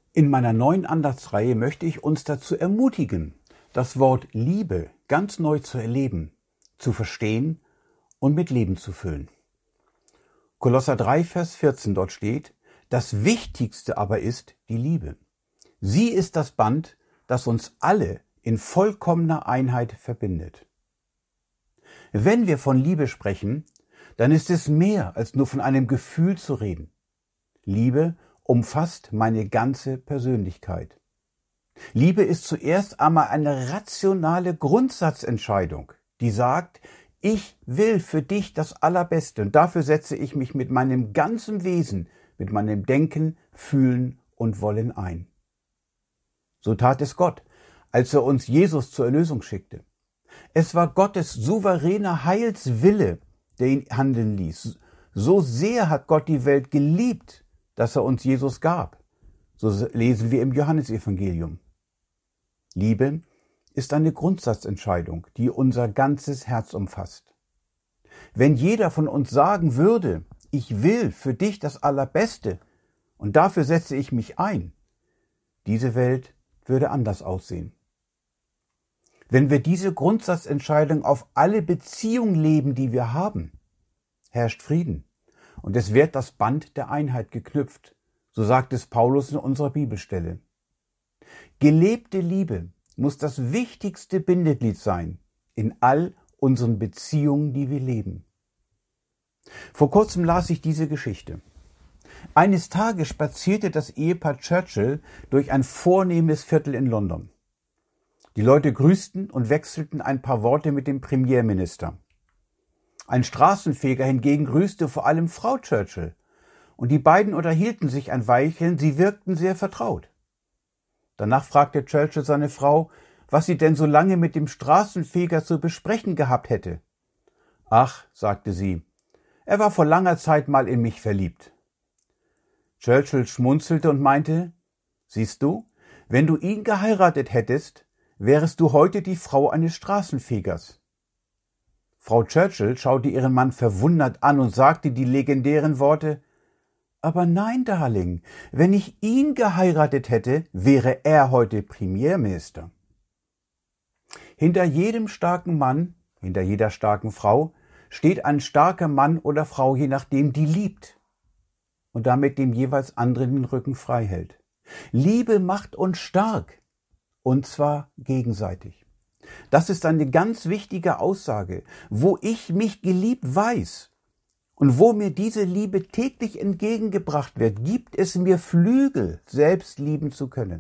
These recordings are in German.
In meiner neuen Andachtsreihe möchte ich uns dazu ermutigen, das Wort Liebe ganz neu zu erleben, zu verstehen und mit Leben zu füllen. Kolosser 3, Vers 14 dort steht: Das Wichtigste aber ist die Liebe. Sie ist das Band, das uns alle in vollkommener Einheit verbindet. Wenn wir von Liebe sprechen, dann ist es mehr als nur von einem Gefühl zu reden. Liebe umfasst meine ganze Persönlichkeit. Liebe ist zuerst einmal eine rationale Grundsatzentscheidung, die sagt, ich will für dich das Allerbeste und dafür setze ich mich mit meinem ganzen Wesen, mit meinem Denken, Fühlen und Wollen ein. So tat es Gott, als er uns Jesus zur Erlösung schickte. Es war Gottes souveräner Heilswille, der ihn handeln ließ. So sehr hat Gott die Welt geliebt, dass er uns Jesus gab. So lesen wir im Johannesevangelium. Liebe ist eine Grundsatzentscheidung, die unser ganzes Herz umfasst. Wenn jeder von uns sagen würde, ich will für dich das Allerbeste und dafür setze ich mich ein, diese Welt würde anders aussehen. Wenn wir diese Grundsatzentscheidung auf alle Beziehungen leben, die wir haben, herrscht Frieden und es wird das Band der Einheit geknüpft, so sagt es Paulus in unserer Bibelstelle. Gelebte Liebe muss das wichtigste Bindeglied sein in all unseren Beziehungen, die wir leben. Vor kurzem las ich diese Geschichte. Eines Tages spazierte das Ehepaar Churchill durch ein vornehmes Viertel in London. Die Leute grüßten und wechselten ein paar Worte mit dem Premierminister. Ein Straßenfeger hingegen grüßte vor allem Frau Churchill, und die beiden unterhielten sich ein Weilchen, sie wirkten sehr vertraut. Danach fragte Churchill seine Frau, was sie denn so lange mit dem Straßenfeger zu besprechen gehabt hätte. Ach, sagte sie, er war vor langer Zeit mal in mich verliebt. Churchill schmunzelte und meinte, siehst du, wenn du ihn geheiratet hättest, wärest du heute die Frau eines Straßenfegers. Frau Churchill schaute ihren Mann verwundert an und sagte die legendären Worte, aber nein, Darling, wenn ich ihn geheiratet hätte, wäre er heute Premierminister. Hinter jedem starken Mann, hinter jeder starken Frau, steht ein starker Mann oder Frau, je nachdem, die liebt und damit dem jeweils anderen den Rücken frei hält. Liebe macht uns stark, und zwar gegenseitig. Das ist eine ganz wichtige Aussage. Wo ich mich geliebt weiß und wo mir diese Liebe täglich entgegengebracht wird, gibt es mir Flügel, selbst lieben zu können.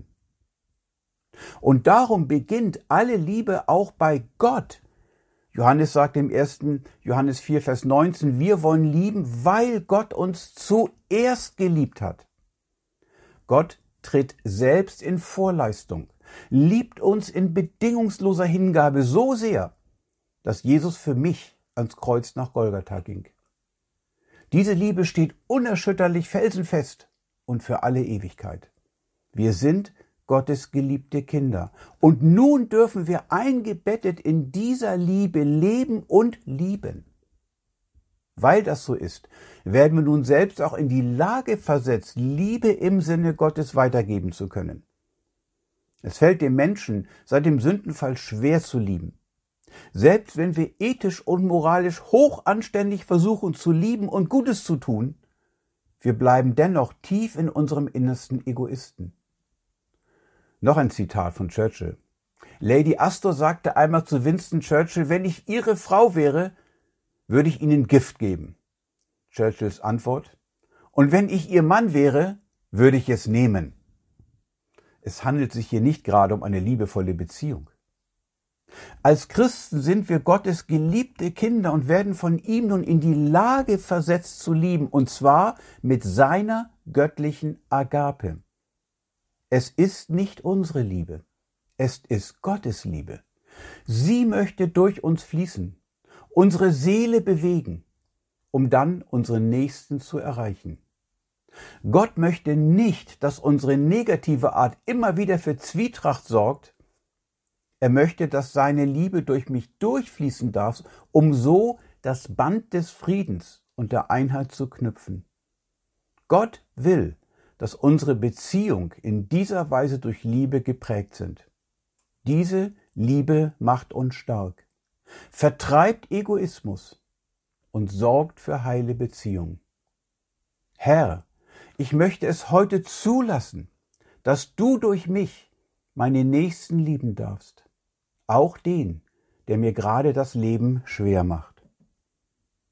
Und darum beginnt alle Liebe auch bei Gott. Johannes sagt im 1. Johannes 4, Vers 19, wir wollen lieben, weil Gott uns zuerst geliebt hat. Gott tritt selbst in Vorleistung, liebt uns in bedingungsloser Hingabe so sehr, dass Jesus für mich ans Kreuz nach Golgatha ging. Diese Liebe steht unerschütterlich felsenfest und für alle Ewigkeit. Wir sind Gottes geliebte Kinder. Und nun dürfen wir eingebettet in dieser Liebe leben und lieben. Weil das so ist, werden wir nun selbst auch in die Lage versetzt, Liebe im Sinne Gottes weitergeben zu können. Es fällt dem Menschen seit dem Sündenfall schwer zu lieben. Selbst wenn wir ethisch und moralisch hoch anständig versuchen zu lieben und Gutes zu tun, wir bleiben dennoch tief in unserem Innersten Egoisten. Noch ein Zitat von Churchill. Lady Astor sagte einmal zu Winston Churchill, wenn ich Ihre Frau wäre, würde ich Ihnen Gift geben. Churchills Antwort, und wenn ich Ihr Mann wäre, würde ich es nehmen. Es handelt sich hier nicht gerade um eine liebevolle Beziehung. Als Christen sind wir Gottes geliebte Kinder und werden von ihm nun in die Lage versetzt zu lieben, und zwar mit seiner göttlichen Agape. Es ist nicht unsere Liebe, es ist Gottes Liebe. Sie möchte durch uns fließen, unsere Seele bewegen, um dann unseren Nächsten zu erreichen. Gott möchte nicht, dass unsere negative Art immer wieder für Zwietracht sorgt. Er möchte, dass seine Liebe durch mich durchfließen darf, um so das Band des Friedens und der Einheit zu knüpfen. Gott will, dass unsere Beziehung in dieser Weise durch Liebe geprägt sind. Diese Liebe macht uns stark, vertreibt Egoismus und sorgt für heile Beziehungen. Herr, ich möchte es heute zulassen, dass du durch mich meine Nächsten lieben darfst, auch den, der mir gerade das Leben schwer macht.